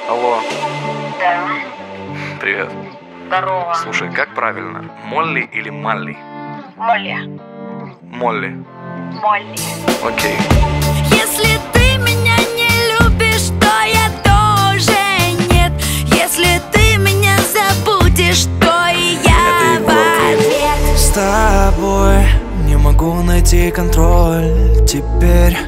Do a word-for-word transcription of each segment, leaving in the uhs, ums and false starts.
Алло. Да. Привет. Здорово. Слушай, как правильно? Молли или Малли? Молли. Молли. Молли. Окей. Если ты меня не любишь, то я тоже нет. Если ты меня забудешь, то и я в ответ. С тобой не могу найти контроль. Теперь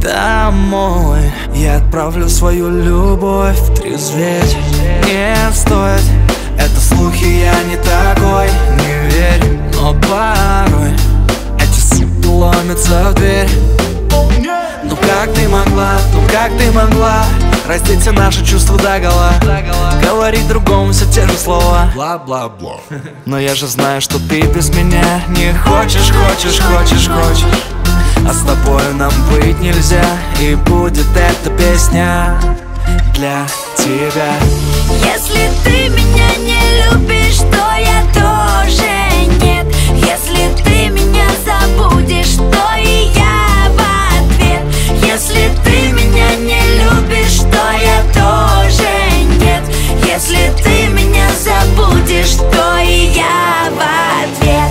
домой я отправлю свою любовь трезветь. Не стоит, это слухи, я не такой. Не верь, но порой эти суки ломятся в дверь. Ну как ты могла, ну как ты могла раздеть все наши чувства догола, говорить другому все те же слова, бла-бла-бла. Но я же знаю, что ты без меня не хочешь, хочешь, хочешь, хочешь. А с тобой нам быть нельзя, и будет эта песня для тебя. Если ты меня не любишь, то я тоже нет. Если ты меня забудешь, то и я в ответ. Если ты меня не любишь, то я тоже нет. Если ты меня забудешь, то и я в ответ.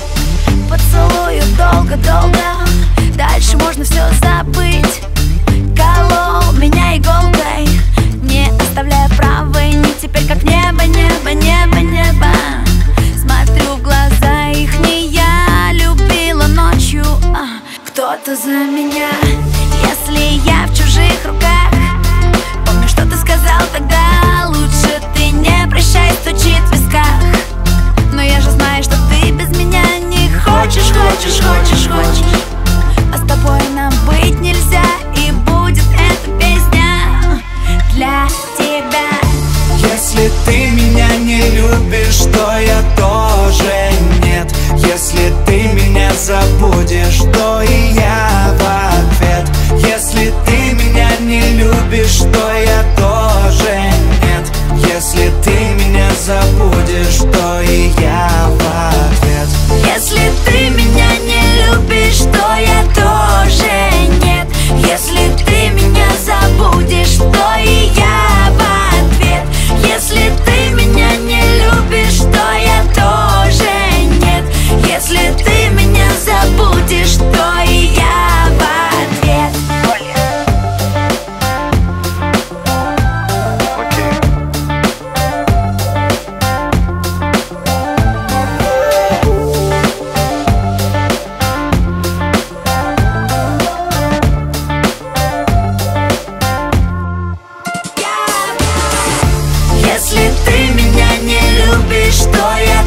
Поцелую долго-долго, дальше можно все забыть. Колол меня иголкой, не оставляя правой ни. Теперь как небо, небо, небо, небо. Смотрю в глаза их, не я любила ночью, а кто-то за меня. Если я в чужих руках, помню, что ты сказал тогда. Лучше ты не прощай, стучит в висках. Но я же знаю, что ты без меня не хочешь, хочешь, хочешь, хочешь. А с тобой нам быть нельзя, и будет эта песня для тебя. Если ты меня не любишь, то я тоже нет. Если ты меня забудешь, то и я в ответ. Если ты меня не любишь, то я тоже нет. Если ты меня забудешь, то и я в ответ. Если ты меня не любишь, то я тоже нет. Если ты меня забудешь, то и я в ответ. Если ты меня не любишь, то я тоже нет. Если ты меня забудешь, то и я в ответ. Окей. Если ты меня не любишь, то я